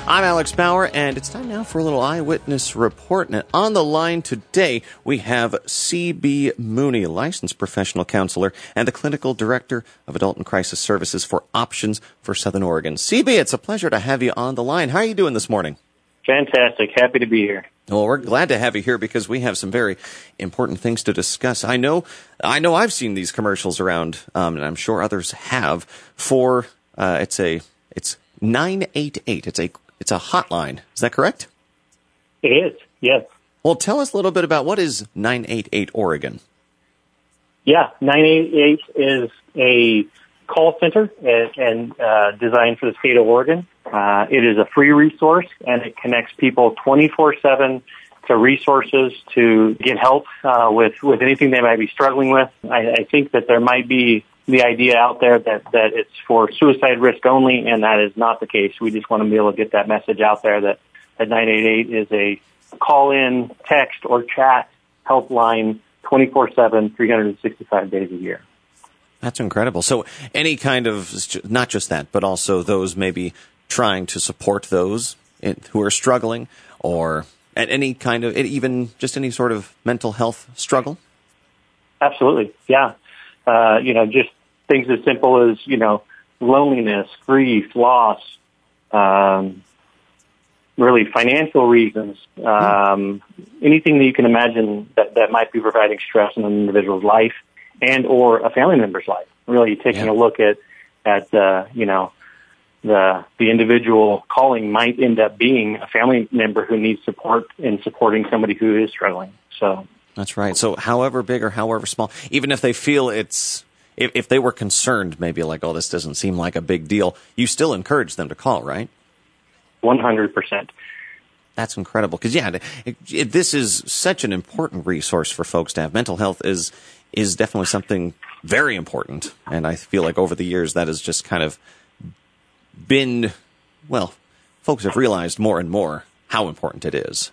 I'm Alex Bauer, and it's time now for a little eyewitness report. And on the line today, we have C.B. Mooney, licensed professional counselor and the clinical director of Adult and Crisis Services for Options for Southern Oregon. C.B., it's a pleasure to have you on the line. How are you doing this morning? Fantastic. Happy to be here. Well, we're glad to have you here because we have some very important things to discuss. I know I've seen these commercials around, and I'm sure others have, for, it's 988. It's a hotline. Is that correct? It is, yes. Well, tell us a little bit about what is 988 Oregon. Yeah, 988 is a call center and designed for the state of Oregon. It is a free resource, and it connects people 24/7 to resources to get help with anything they might be struggling with. I think that there might be the idea out there that it's for suicide risk only, and that is not the case. We just want to be able to get that message out there that 988 is a call-in, text, or chat helpline 24/7, 365 days a year. That's incredible. So any kind of, not just that, but also those maybe trying to support those who are struggling, or at any kind of, even just any sort of mental health struggle? Absolutely, yeah. Just things as simple as, loneliness, grief, loss, really financial reasons, anything that you can imagine that might be providing stress in an individual's life and or a family member's life. Really taking a look at the individual calling might end up being a family member who needs support in supporting somebody who is struggling. So that's right. So however big or however small, even if they feel if they were concerned, maybe like, oh, this doesn't seem like a big deal, you still encourage them to call, right? 100%. That's incredible. Because, this is such an important resource for folks to have. Mental health is definitely something very important. And I feel like over the years that has just kind of been, folks have realized more and more how important it is.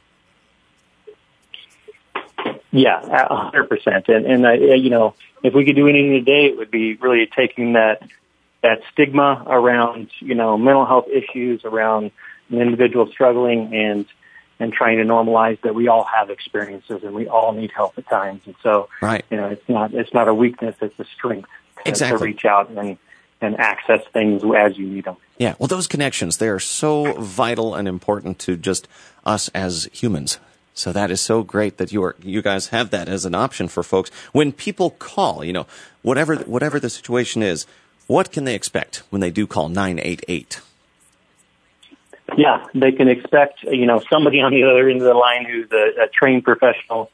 Yeah, 100%. And if we could do anything today, it would be really taking that stigma around, mental health issues, around an individual struggling, and trying to normalize that we all have experiences and we all need help at times. And so, right. It's not a weakness, it's a strength to reach out and access things as you need them. Yeah, well, those connections, they are so vital and important to just us as humans. So that is so great that you guys have that as an option for folks. When people call, whatever the situation is, what can they expect when they do call 988? Yeah, they can expect, somebody on the other end of the line who's a trained professional,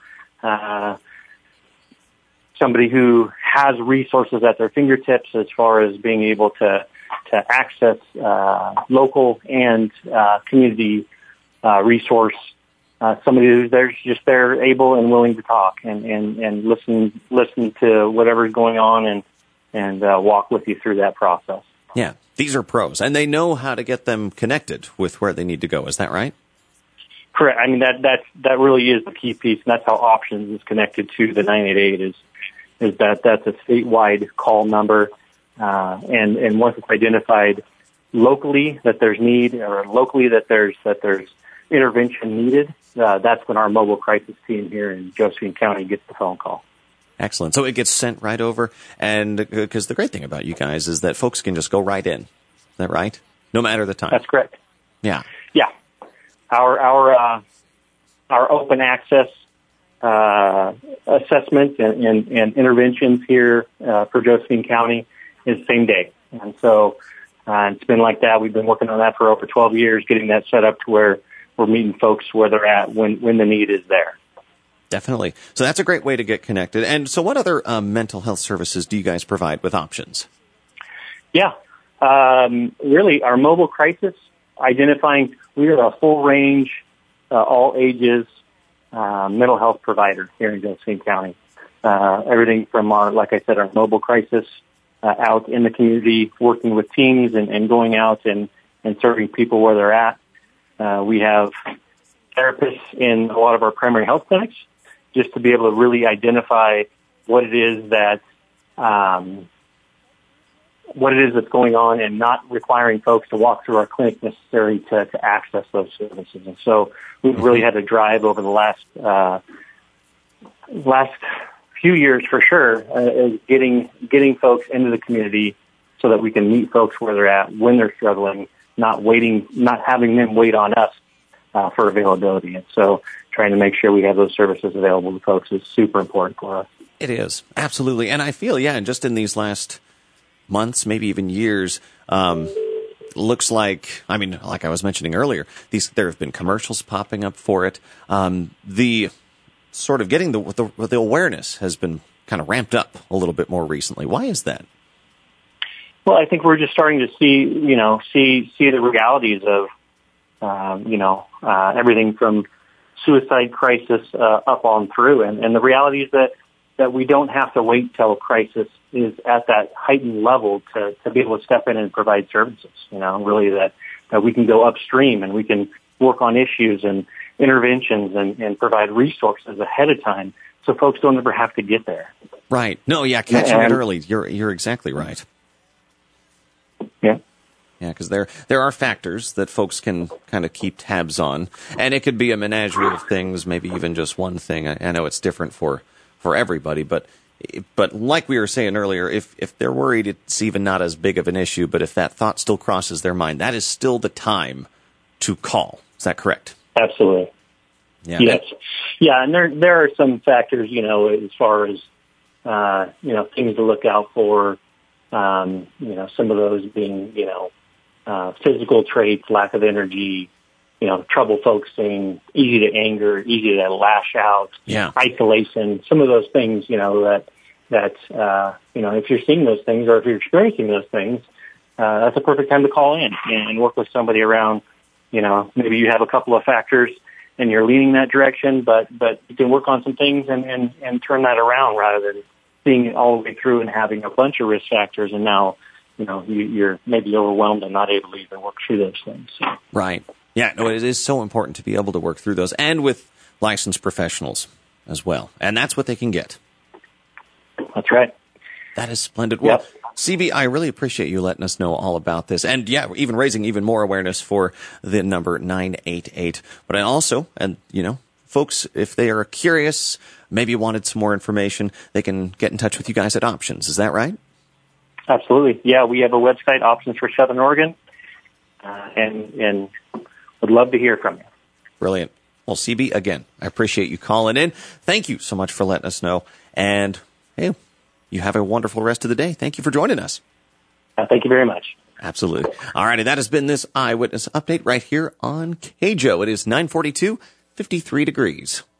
somebody who has resources at their fingertips as far as being able to access local and community resource. Somebody who's there able and willing to talk and listen to whatever's going on and walk with you through that process. Yeah, these are pros, and they know how to get them connected with where they need to go. Is that right? Correct. I mean, that really is the key piece, and that's how Options is connected to the 988 is that that's a statewide call number, and once it's identified locally that there's need, or locally that there's intervention needed, that's when our mobile crisis team here in Josephine County gets the phone call. Excellent. So it gets sent right over, and because the great thing about you guys is that folks can just go right in. Is that right? No matter the time. That's correct. Yeah. Yeah. Our open access assessment and interventions here for Josephine County is same day, and so it's been like that. We've been working on that for over 12 years, getting that set up to where we're meeting folks where they're at when the need is there. Definitely. So that's a great way to get connected. And so what other mental health services do you guys provide with Options? Yeah. Really, our mobile crisis, identifying, we are a full range, all ages mental health provider here in Josephine County. Everything from our mobile crisis out in the community, working with teams and going out and serving people where they're at. We have therapists in a lot of our primary health clinics, just to be able to really identify what it is that what it is that's going on and not requiring folks to walk through our clinic necessary to access those services. And so we've really had to drive over the last few years for sure, getting folks into the community so that we can meet folks where they're at when they're struggling, not having them wait on us for availability. And so trying to make sure we have those services available to folks is super important for us. It is, absolutely. And I feel, just in these last months, maybe even years, looks like, like I was mentioning earlier, there have been commercials popping up for it. The sort of getting the awareness has been kind of ramped up a little bit more recently. Why is that? Well, I think we're just starting to see the realities of, everything from suicide crisis up on through, and the reality is that we don't have to wait till a crisis is at that heightened level to be able to step in and provide services. Really that we can go upstream and we can work on issues and interventions and provide resources ahead of time so folks don't ever have to get there. Right. No, catching it early. You're exactly right. Yeah. Yeah, because there are factors that folks can kind of keep tabs on, and it could be a menagerie of things, maybe even just one thing. I know it's different for everybody, but like we were saying earlier, if they're worried, it's even not as big of an issue. But if that thought still crosses their mind, that is still the time to call. Is that correct? Absolutely. Yeah. Yes. Yeah, and there are some factors, as far as things to look out for. Some of those being, physical traits, lack of energy, trouble focusing, easy to anger, easy to lash out, isolation, some of those things, that if you're seeing those things or if you're experiencing those things, that's a perfect time to call in and work with somebody around, maybe you have a couple of factors and you're leaning that direction, but you can work on some things and turn that around rather than seeing it all the way through and having a bunch of risk factors and now, you're maybe overwhelmed and not able to even work through those things. So. Right. Yeah, no, it is so important to be able to work through those and with licensed professionals as well. And that's what they can get. That's right. That is splendid. Well, CB, I really appreciate you letting us know all about this. And even raising even more awareness for the number 988. But I also, folks, if they are curious, maybe wanted some more information, they can get in touch with you guys at Options. Is that right? Absolutely. Yeah, we have a website, Options for Southern Oregon, and would love to hear from you. Brilliant. Well, CB, again, I appreciate you calling in. Thank you so much for letting us know. And, hey, you have a wonderful rest of the day. Thank you for joining us. Thank you very much. Absolutely. All righty, that has been this Eyewitness Update right here on KJO. It is 9:42, 53 degrees.